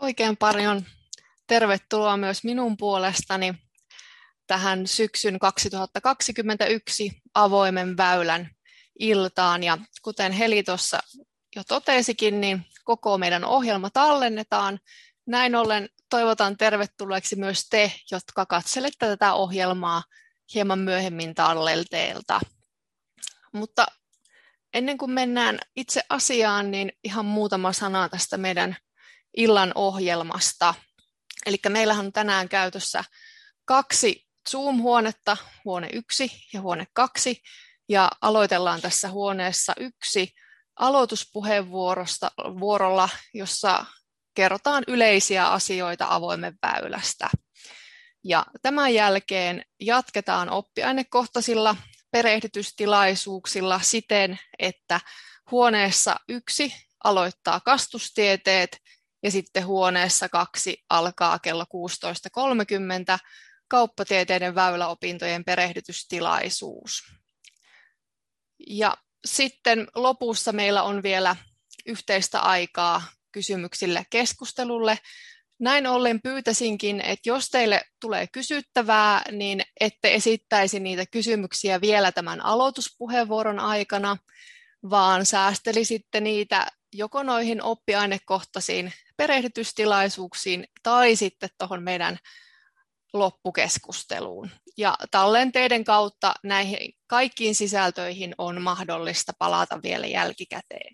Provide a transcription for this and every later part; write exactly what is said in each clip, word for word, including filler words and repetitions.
Oikein paljon tervetuloa myös minun puolestani tähän syksyn kaksituhattakaksikymmentäyksi avoimen väylän iltaan. Ja kuten Heli tuossa jo totesikin, niin koko meidän ohjelma tallennetaan. Näin ollen toivotan tervetulleeksi myös te, jotka katselette tätä ohjelmaa hieman myöhemmin tallelteelta. Mutta ennen kuin mennään itse asiaan, niin ihan muutama sana tästä meidän illan ohjelmasta. Eli meillähän on tänään käytössä kaksi Zoom-huonetta, huone yksi ja huone kaksi, ja aloitellaan tässä huoneessa yksi aloituspuheenvuorosta vuorolla, jossa kerrotaan yleisiä asioita avoimen väylästä. Ja tämän jälkeen jatketaan oppiainekohtaisilla perehdytystilaisuuksilla siten, että huoneessa yksi aloittaa kastustieteet ja sitten huoneessa kaksi alkaa kello kuusitoista kolmekymmentä kauppatieteiden väyläopintojen perehdytystilaisuus. Ja sitten lopussa meillä on vielä yhteistä aikaa kysymyksille keskustelulle. Näin ollen pyytäisinkin, että jos teille tulee kysyttävää, niin ette esittäisi niitä kysymyksiä vielä tämän aloituspuheenvuoron aikana, vaan säästelisitte niitä joko noihin oppiainekohtaisiin perehdytystilaisuuksiin tai sitten tuohon meidän loppukeskusteluun. Ja tallenteiden kautta näihin kaikkiin sisältöihin on mahdollista palata vielä jälkikäteen.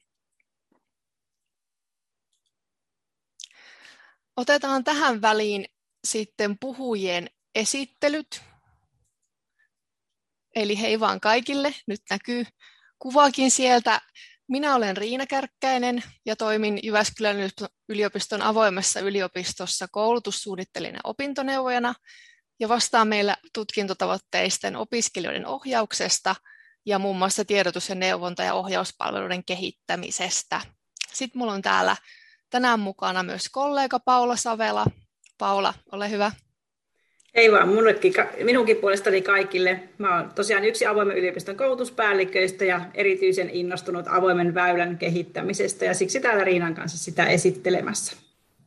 Otetaan tähän väliin sitten puhujien esittelyt. Eli hei vaan kaikille, nyt näkyy kuvakin sieltä. Minä olen Riina Kärkkäinen ja toimin Jyväskylän yliopiston avoimessa yliopistossa koulutussuunnittelijana opintoneuvojana ja vastaan meillä tutkintotavoitteisten opiskelijoiden ohjauksesta ja muun muassa tiedotus- ja neuvonta- ja ohjauspalveluiden kehittämisestä. Sitten minulla on täällä tänään mukana myös kollega Paula Savela. Paula, ole hyvä. Hei vaan minullekin, minunkin puolestani kaikille. Mä olen tosiaan yksi avoimen yliopiston koulutuspäälliköistä ja erityisen innostunut avoimen väylän kehittämisestä ja siksi täällä Riinan kanssa sitä esittelemässä.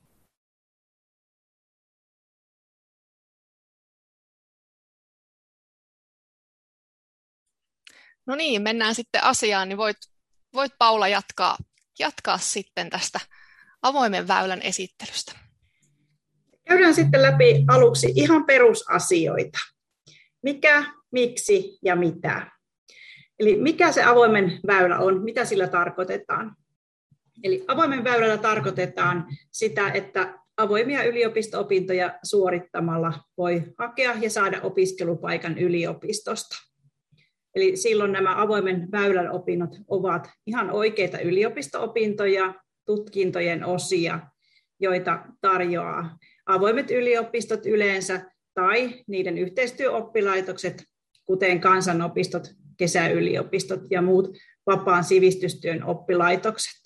No niin, mennään sitten asiaan, niin voit, voit Paula jatkaa, jatkaa sitten tästä avoimen väylän esittelystä. Käydään sitten läpi aluksi ihan perusasioita. Mikä, miksi ja mitä. Eli mikä se avoimen väylä on, mitä sillä tarkoitetaan. Eli avoimen väylällä tarkoitetaan sitä, että avoimia yliopisto-opintoja suorittamalla voi hakea ja saada opiskelupaikan yliopistosta. Eli silloin nämä avoimen väylän opinnot ovat ihan oikeita yliopisto-opintoja, tutkintojen osia, joita tarjoaa avoimet yliopistot yleensä tai niiden yhteistyöoppilaitokset, kuten kansanopistot, kesäyliopistot ja muut vapaan sivistystyön oppilaitokset.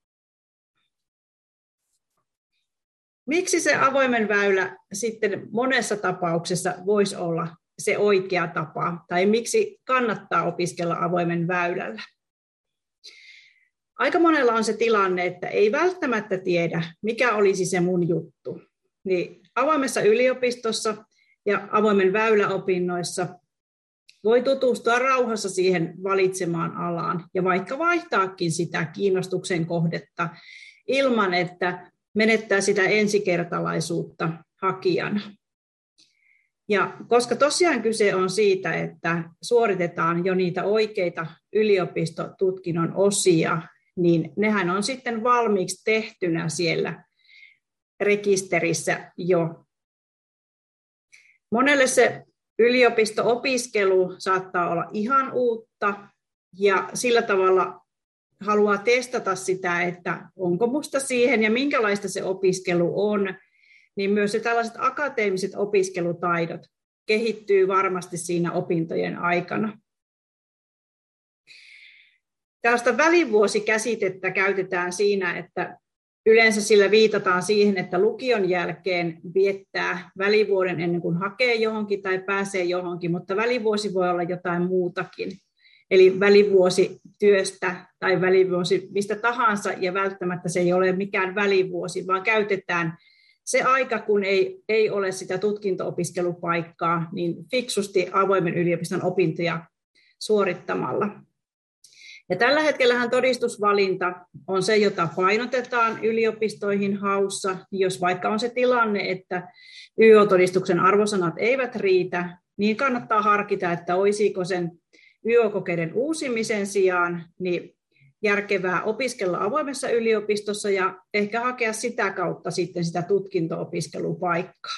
Miksi se avoimen väylä sitten monessa tapauksessa voisi olla se oikea tapa, tai miksi kannattaa opiskella avoimen väylällä? Aika monella on se tilanne, että ei välttämättä tiedä, mikä olisi se mun juttu. Niin avoimessa yliopistossa ja avoimen väyläopinnoissa voi tutustua rauhassa siihen valitsemaan alaan ja vaikka vaihtaakin sitä kiinnostuksen kohdetta ilman, että menettää sitä ensikertalaisuutta hakijana. Ja koska tosiaan kyse on siitä, että suoritetaan jo niitä oikeita yliopistotutkinnon osia, niin nehän on sitten valmiiksi tehtynä siellä rekisterissä jo. Monelle se yliopisto-opiskelu saattaa olla ihan uutta ja sillä tavalla haluaa testata sitä, että onko musta siihen ja minkälaista se opiskelu on, niin myös se tällaiset akateemiset opiskelutaidot kehittyy varmasti siinä opintojen aikana. Tällaista välivuosikäsitettä käytetään siinä, että yleensä sillä viitataan siihen, että lukion jälkeen viettää välivuoden ennen kuin hakee johonkin tai pääsee johonkin, mutta välivuosi voi olla jotain muutakin. eli välivuosi työstä tai välivuosi mistä tahansa, ja välttämättä se ei ole mikään välivuosi, vaan käytetään se aika, kun ei, ei ole sitä tutkinto-opiskelupaikkaa, niin fiksusti avoimen yliopiston opintoja suorittamalla. Ja tällä hetkellähän todistusvalinta on se, jota painotetaan yliopistoihin haussa. Jos vaikka on se tilanne, että Y O-todistuksen arvosanat eivät riitä, niin kannattaa harkita, että olisiko sen Y O-kokeiden uusimisen sijaan niin järkevää opiskella avoimessa yliopistossa ja ehkä hakea sitä kautta sitten sitä tutkinto-opiskelupaikkaa.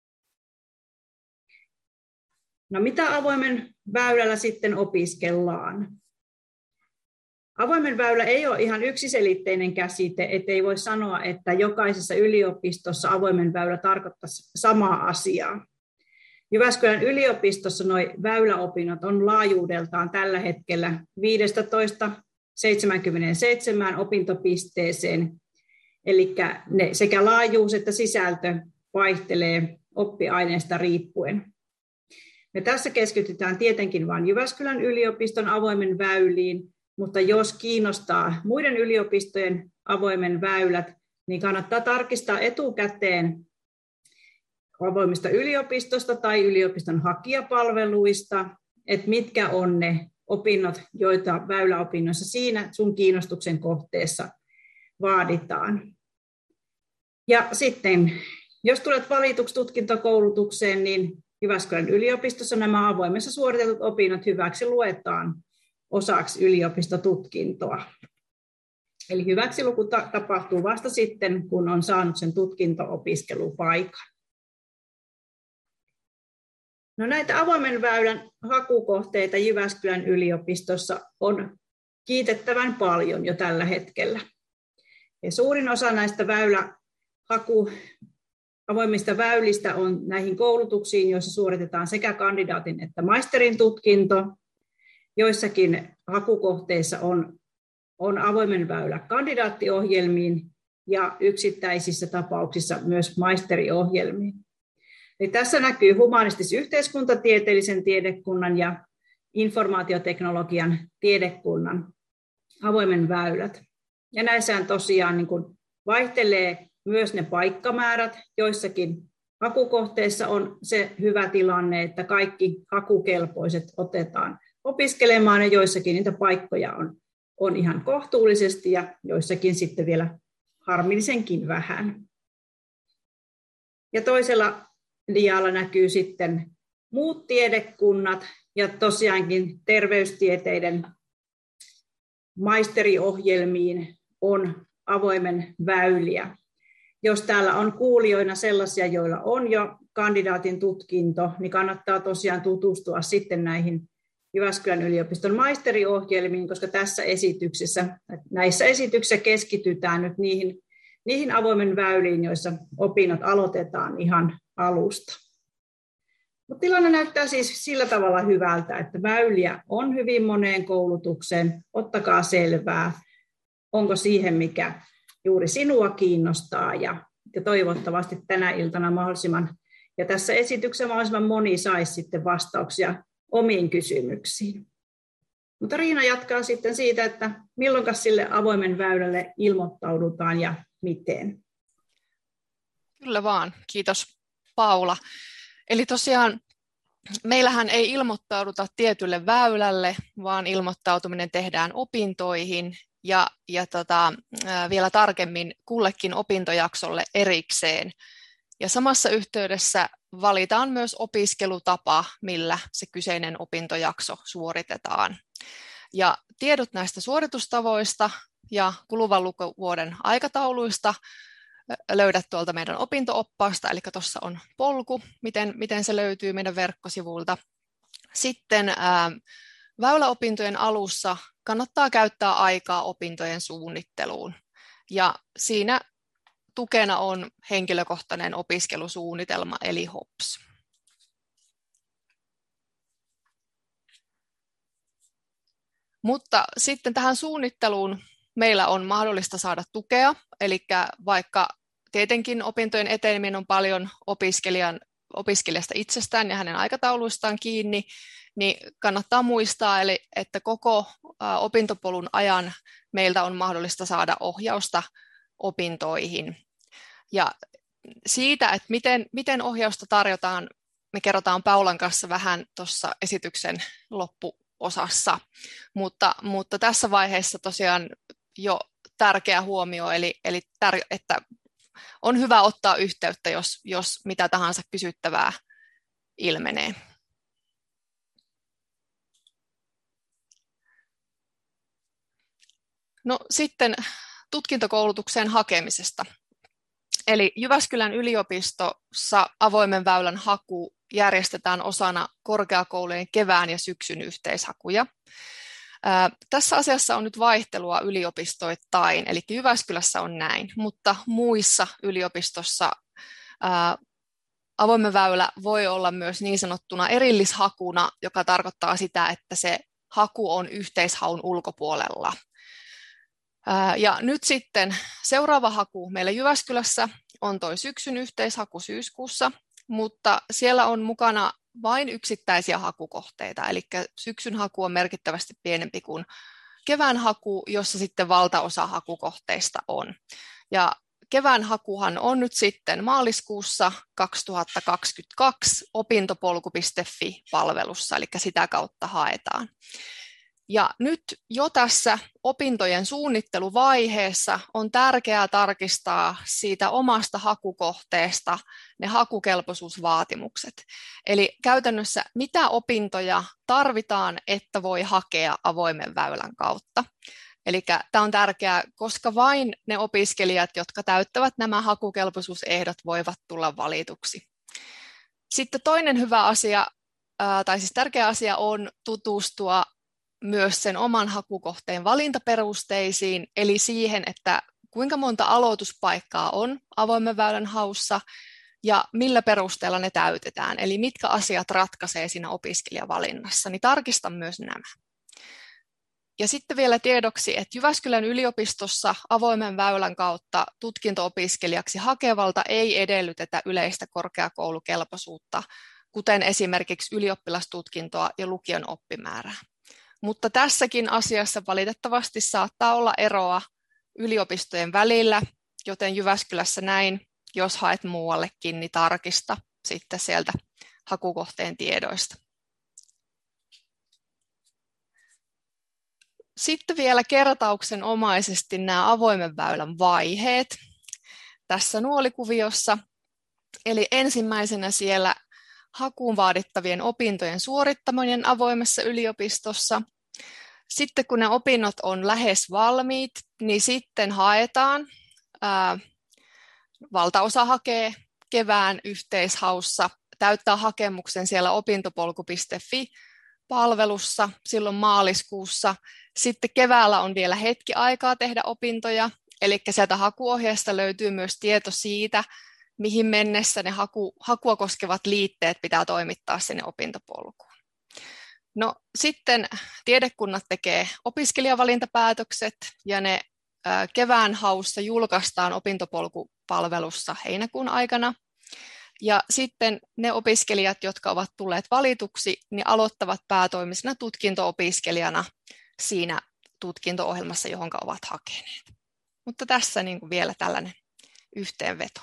No mitä avoimen väylällä sitten opiskellaan? Avoimen väylä ei ole ihan yksiselitteinen käsite, ettei voi sanoa, että jokaisessa yliopistossa avoimen väylä tarkoittaisi samaa asiaa. Jyväskylän yliopistossa nuo väyläopinnot on laajuudeltaan tällä hetkellä viisitoista seitsemänkymmentäseitsemän opintopisteeseen, eli ne sekä laajuus että sisältö vaihtelee oppiaineesta riippuen. Me tässä keskitytään tietenkin vain Jyväskylän yliopiston avoimen väyliin, mutta jos kiinnostaa muiden yliopistojen avoimen väylät, niin kannattaa tarkistaa etukäteen avoimista yliopistosta tai yliopiston hakijapalveluista, että mitkä on ne opinnot, joita väyläopinnoissa siinä sun kiinnostuksen kohteessa vaaditaan. Ja sitten, jos tulet valituksi tutkintokoulutukseen, niin Jyväskylän yliopistossa nämä avoimessa suoritetut opinnot hyväksi luetaan osaksi yliopistotutkintoa. Eli hyväksiluku tapahtuu vasta sitten, kun on saanut sen tutkinto-opiskelupaikan. No näitä avoimen väylän hakukohteita Jyväskylän yliopistossa on kiitettävän paljon jo tällä hetkellä. Ja suurin osa näistä väylähaku avoimista väylistä on näihin koulutuksiin, joissa suoritetaan sekä kandidaatin että maisterin tutkinto. Joissakin hakukohteissa on, on avoimen väylä kandidaattiohjelmiin ja yksittäisissä tapauksissa myös maisteriohjelmiin. Eli tässä näkyy humanistis-yhteiskuntatieteellisen tiedekunnan ja informaatioteknologian tiedekunnan avoimen väylät. Ja näissähän tosiaan niin kuin vaihtelee myös ne paikkamäärät. Joissakin hakukohteissa on se hyvä tilanne, että kaikki hakukelpoiset otetaan opiskelemaan, ja joissakin niitä paikkoja on, on ihan kohtuullisesti ja joissakin sitten vielä harmillisenkin vähän. Ja toisella dialla näkyy sitten muut tiedekunnat ja tosiaankin terveystieteiden maisteriohjelmiin on avoimen väyliä. Jos täällä on kuulijoina sellaisia, joilla on jo kandidaatin tutkinto, niin kannattaa tosiaan tutustua sitten näihin Jyväskylän yliopiston maisteriohjelmiin, koska tässä esityksessä, näissä esityksissä keskitytään nyt niihin, niihin avoimen väyliin, joissa opinnot aloitetaan ihan alusta. Mutta tilanne näyttää siis sillä tavalla hyvältä, että väyliä on hyvin moneen koulutukseen. Ottakaa selvää, onko siihen, mikä juuri sinua kiinnostaa, ja, ja toivottavasti tänä iltana mahdollisimman, ja tässä esityksessä mahdollisimman moni saisi sitten vastauksia omiin kysymyksiin. Mutta Riina jatkaa sitten siitä, että milloin sille avoimen väylälle ilmoittaudutaan ja miten. Kyllä vaan, kiitos Paula. Eli tosiaan meillähän ei ilmoittauduta tietylle väylälle, vaan ilmoittautuminen tehdään opintoihin ja, ja tota, vielä tarkemmin kullekin opintojaksolle erikseen. Ja samassa yhteydessä valitaan myös opiskelutapa, millä se kyseinen opintojakso suoritetaan. Ja tiedot näistä suoritustavoista ja kuluvan lukuvuoden aikatauluista löydät tuolta meidän opinto-oppaasta, eli tuossa on polku, miten, miten se löytyy meidän verkkosivuilta. Sitten ää, väyläopintojen alussa kannattaa käyttää aikaa opintojen suunnitteluun. Ja siinä tukena on henkilökohtainen opiskelusuunnitelma, eli H O P S. Mutta sitten tähän suunnitteluun meillä on mahdollista saada tukea, eli vaikka tietenkin opintojen eteneminen on paljon opiskelijan opiskelijasta itsestään ja hänen aikatauluistaan kiinni, niin kannattaa muistaa, eli että koko opintopolun ajan meiltä on mahdollista saada ohjausta opintoihin. Ja siitä, että miten, miten ohjausta tarjotaan, me kerrotaan Paulan kanssa vähän tuossa esityksen loppuosassa, mutta, mutta tässä vaiheessa tosiaan jo tärkeä huomio, eli, eli tär, että on hyvä ottaa yhteyttä, jos, jos mitä tahansa kysyttävää ilmenee. No sitten tutkintokoulutukseen hakemisesta. Eli Jyväskylän yliopistossa avoimen väylän haku järjestetään osana korkeakoulujen kevään ja syksyn yhteishakuja. Ää, tässä asiassa on nyt vaihtelua yliopistoittain, eli Jyväskylässä on näin, mutta muissa yliopistossa ää, avoimen väylä voi olla myös niin sanottuna erillishakuna, joka tarkoittaa sitä, että se haku on yhteishaun ulkopuolella. Ja nyt sitten seuraava haku meillä Jyväskylässä on toi syksyn yhteishaku syyskuussa, mutta siellä on mukana vain yksittäisiä hakukohteita, eli syksyn haku on merkittävästi pienempi kuin kevään haku, jossa sitten valtaosa hakukohteista on. Ja kevään hakuhan on nyt sitten maaliskuussa kaksituhattakaksikymmentäkaksi opintopolku piste fi-palvelussa, eli sitä kautta haetaan. Ja nyt jo tässä opintojen suunnitteluvaiheessa on tärkeää tarkistaa siitä omasta hakukohteesta ne hakukelpoisuusvaatimukset. Eli käytännössä mitä opintoja tarvitaan, että voi hakea avoimen väylän kautta. Eli tämä on tärkeää, koska vain ne opiskelijat, jotka täyttävät nämä hakukelpoisuusehdot, voivat tulla valituksi. Sitten toinen hyvä asia, tai siis tärkeä asia on tutustua myös sen oman hakukohteen valintaperusteisiin, eli siihen, että kuinka monta aloituspaikkaa on avoimen väylän haussa ja millä perusteella ne täytetään, eli mitkä asiat ratkaisee siinä opiskelijavalinnassa, niin tarkista myös nämä. Ja sitten vielä tiedoksi, että Jyväskylän yliopistossa avoimen väylän kautta tutkinto-opiskelijaksi hakevalta ei edellytetä yleistä korkeakoulukelpoisuutta, kuten esimerkiksi ylioppilastutkintoa ja lukion oppimäärää. Mutta tässäkin asiassa valitettavasti saattaa olla eroa yliopistojen välillä, joten Jyväskylässä näin, jos haet muuallekin, niin tarkista sitten sieltä hakukohteen tiedoista. Sitten vielä kertauksenomaisesti nämä avoimen väylän vaiheet tässä nuolikuviossa. Eli ensimmäisenä siellä hakuun vaadittavien opintojen suorittaminen avoimessa yliopistossa. Sitten kun ne opinnot on lähes valmiit, niin sitten haetaan. Ää, valtaosa hakee kevään yhteishaussa, täyttää hakemuksen siellä opintopolku piste fi-palvelussa silloin maaliskuussa. Sitten keväällä on vielä hetki aikaa tehdä opintoja, eli sieltä hakuohjeesta löytyy myös tieto siitä, mihin mennessä ne haku, hakua koskevat liitteet pitää toimittaa sinne opintopolkuun. No sitten tiedekunnat tekee opiskelijavalintapäätökset ja ne ää, kevään haussa julkaistaan opintopolkupalvelussa heinäkuun aikana. Ja sitten ne opiskelijat, jotka ovat tulleet valituksi, niin aloittavat päätoimisena tutkinto-opiskelijana siinä tutkinto-ohjelmassa, johon ovat hakeneet. Mutta tässä niin kuin vielä tällainen yhteenveto.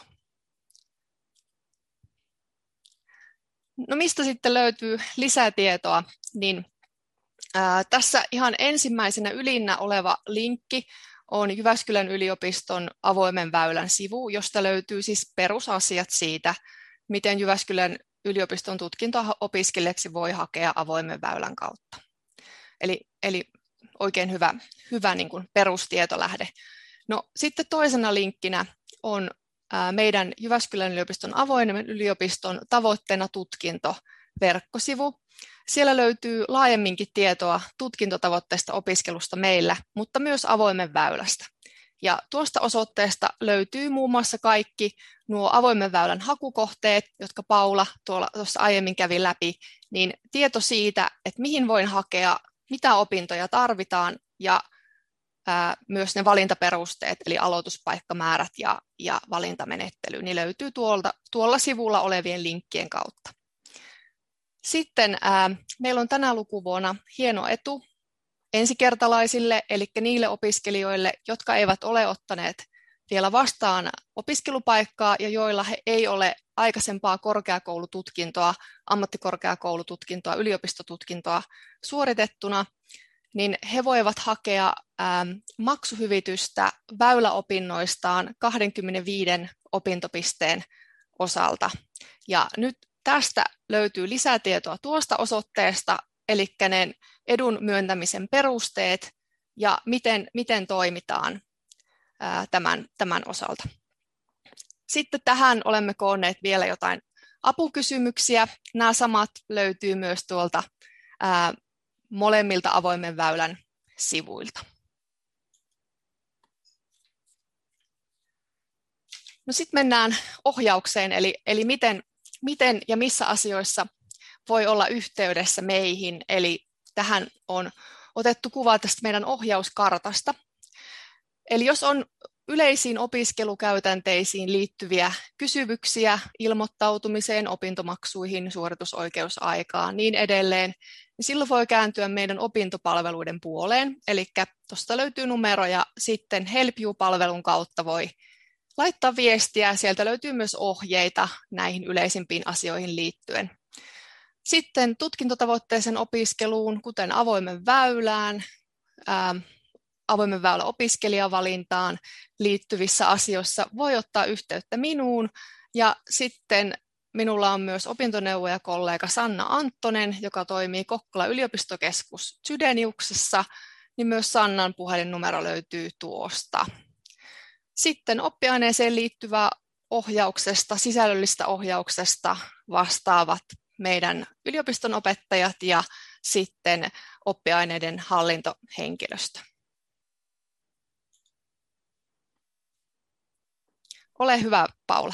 No mistä sitten löytyy lisätietoa, niin ää, tässä ihan ensimmäisenä ylinnä oleva linkki on Jyväskylän yliopiston avoimen väylän sivu, josta löytyy siis perusasiat siitä, miten Jyväskylän yliopiston tutkinto-opiskelijaksi voi hakea avoimen väylän kautta. Eli, eli oikein hyvä, hyvä niin kuin perustietolähde. No sitten toisena linkkinä on meidän Jyväskylän yliopiston avoimen yliopiston tavoitteena tutkinto verkkosivu. Siellä löytyy laajemminkin tietoa tutkintotavoitteista opiskelusta meillä, mutta myös avoimen väylästä. Ja tuosta osoitteesta löytyy muun muassa kaikki nuo avoimen väylän hakukohteet, jotka Paula tuolla, tuossa aiemmin kävi läpi, niin tieto siitä, että mihin voin hakea, mitä opintoja tarvitaan ja ää, myös ne valintaperusteet, eli aloituspaikkamäärät ja, ja valintamenettely, niin löytyy tuolta, tuolla sivulla olevien linkkien kautta. Sitten ää, meillä on tänä lukuvuonna hieno etu ensikertalaisille, eli niille opiskelijoille, jotka eivät ole ottaneet vielä vastaan opiskelupaikkaa ja joilla he ei ole aikaisempaa korkeakoulututkintoa, ammattikorkeakoulututkintoa, yliopistotutkintoa suoritettuna, niin he voivat hakea ää, maksuhyvitystä väyläopinnoistaan kaksikymmentäviisi opintopisteen osalta. Ja nyt tästä löytyy lisätietoa tuosta osoitteesta, eli ne edun myöntämisen perusteet ja miten, miten toimitaan ää, tämän, tämän osalta. Sitten tähän olemme koonneet vielä jotain apukysymyksiä. Nämä samat löytyy myös tuolta ää, molemmilta avoimen väylän sivuilta. No sitten mennään ohjaukseen, eli, eli miten, miten ja missä asioissa voi olla yhteydessä meihin. Eli tähän on otettu kuva tästä meidän ohjauskartasta. Eli jos on yleisiin opiskelukäytänteisiin liittyviä kysymyksiä ilmoittautumiseen, opintomaksuihin, suoritusoikeusaikaan, niin edelleen, niin silloin voi kääntyä meidän opintopalveluiden puoleen. Eli tuosta löytyy numero ja sitten Help You-palvelun kautta voi laittaa viestiä. Sieltä löytyy myös ohjeita näihin yleisimpiin asioihin liittyen. Sitten tutkintotavoitteisen opiskeluun, kuten avoimen väylään, ää, avoimen väylän opiskelijavalintaan liittyvissä asioissa voi ottaa yhteyttä minuun. Ja sitten minulla on myös opintoneuvojakollega Sanna Anttonen, joka toimii Kokkolan yliopistokeskus Chydeniuksessa, niin myös Sannan puhelinnumero löytyy tuosta. Sitten oppiaineeseen liittyvää ohjauksesta, sisällöllistä ohjauksesta vastaavat meidän yliopiston opettajat ja sitten oppiaineiden hallintohenkilöstö. Ole hyvä, Paula.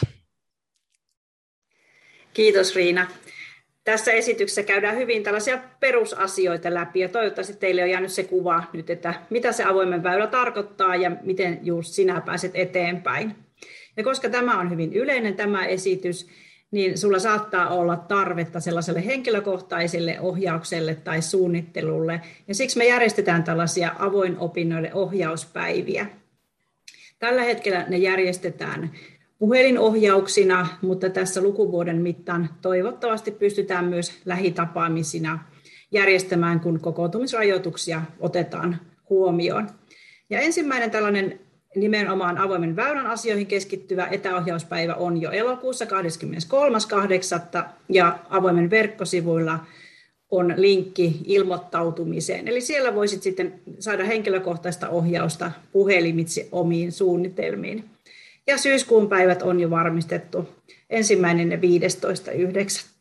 Kiitos, Riina. Tässä esityksessä käydään hyvin tällaisia perusasioita läpi ja toivottavasti teille on jäänyt se kuva nyt, että mitä se avoimen väylä tarkoittaa ja miten just sinä pääset eteenpäin. Ja koska tämä on hyvin yleinen tämä esitys, niin sulla saattaa olla tarvetta sellaiselle henkilökohtaiselle ohjaukselle tai suunnittelulle. Ja siksi me järjestetään tällaisia avoin opinnoille ohjauspäiviä. Tällä hetkellä ne järjestetään puhelinohjauksina, mutta tässä lukuvuoden mittaan toivottavasti pystytään myös lähitapaamisina järjestämään, kun kokoontumisrajoituksia otetaan huomioon. Ja ensimmäinen tällainen nimenomaan avoimen väylän asioihin keskittyvä etäohjauspäivä on jo elokuussa kahdeskymmeneskolmas kahdeksatta ja avoimen verkkosivuilla on linkki ilmoittautumiseen. Eli siellä voisit sitten saada henkilökohtaista ohjausta puhelimitse omiin suunnitelmiin. Ja syyskuun päivät on jo varmistettu ensimmäinen ja viidestoista yhdeksättä